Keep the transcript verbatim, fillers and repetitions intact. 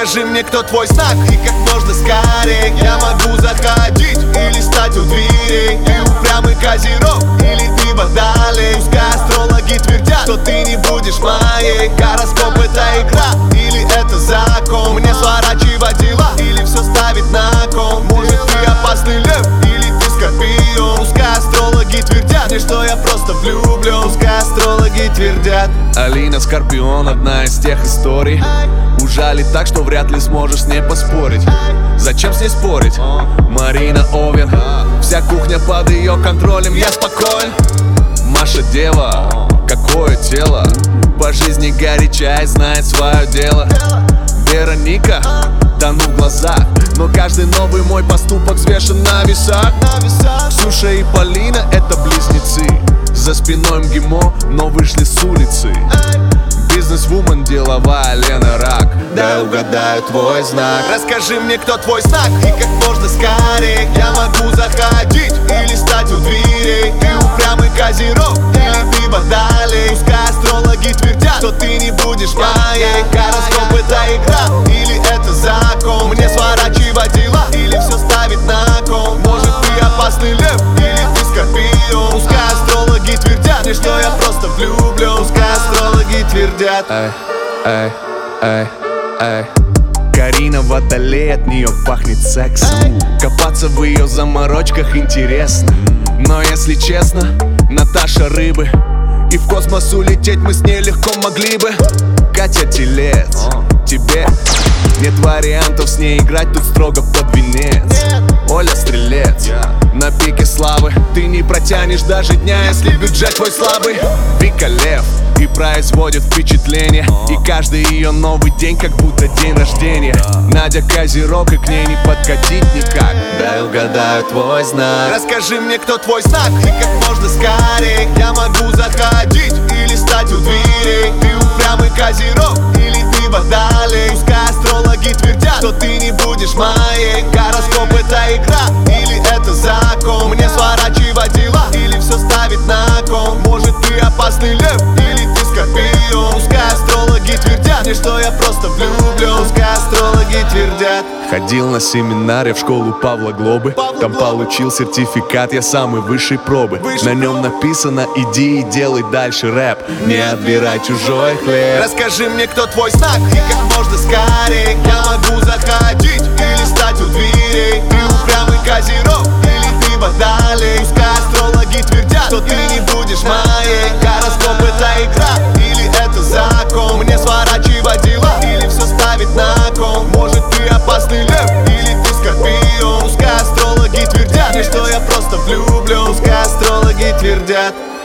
Расскажи мне, кто твой знак и как можно скорее я могу заходить или стать у дверей. Ты упрямый козерог или ты водолей? Пускай астрологи твердят, что ты не будешь моей. Гороскоп — это игра или это закон? Мне сворачивать дела или все ставить на кон? Может, ты опасный лев или ты скорпион? Пускай астрологи твердят мне, что я просто влюблен. Пускай астрологи твердят. Алина Скорпион — одна из тех историй. Ужали так, что вряд ли сможешь с ней поспорить. Зачем с ней спорить? Марина Овен, вся кухня под ее контролем, я спокоен. Маша дева, какое тело, по жизни горяча и знает свое дело. Вероника, тону в глазах, но каждый новый мой поступок взвешен на весах. Ксюша и Полина — это близнецы. За спиной МГИМО, но вышли с улицы. Бизнес-вумен, деловая Лена Рак. Да угадаю твой знак. Расскажи мне, кто твой знак и как можно скорее я могу заходить или стать у дверей. Ты упрямый козерог или ты водолей? Пускай астрологи твердят, что ты не будешь моей. Гороскоп — это игра или это закон? Мне сворачивать дела или все ставить на кон? Может, ты опасный лев или ты скорпион? Пускай астрологи твердят мне, что я просто влюблен. Пускай астрологи твердят. Эй, эй, эй, эй. Карина Водолей, от нее пахнет сексом. Копаться в ее заморочках интересно. Но если честно, Наташа рыбы, и в космос улететь мы с ней легко могли бы. Катя Телец, тебе нет вариантов с ней играть, тут строго под венец. Оля Стрелец, на пике славы, ты не протянешь даже дня, если бюджет твой слабый. Вика Лев, и производит впечатление, и каждый ее новый день как будто день рождения. Надя Козерог, и к ней не подкатить никак. Дай угадаю твой знак. Расскажи мне, кто твой знак и как можно скорее я могу заходить или стать у дверей. Ты упрямый козерог или ты водолей? Пускай астрологи твердят, что ты не будешь моей. Гороскоп — это игра или это закон? Мне сворачивать дела или все ставить на кон? Может, ты опасный лев или ты скорпион? Пускай астрологи твердят мне, что я просто влюблен. Пускай астрологи твердят. Ходил на семинары в школу Павла Глобы. Там получил сертификат, я самый высшей пробы. На нем написано: иди и делай дальше рэп, не отбирай чужой хлеб. Расскажи мне, кто твой знак и как можно скорее я могу заходить или стать у дверей. Ты упрямый козерог или ты водолей? Пускай астрологи твердят, что ты не будешь моей. Гороскоп — это игра или это закон? Мне сворачивать дела или все ставить на кон? Может, ты опасный лев или ты скорпион? Пускай астрологи твердят мне, что я просто влюблен. Пускай астрологи твердят.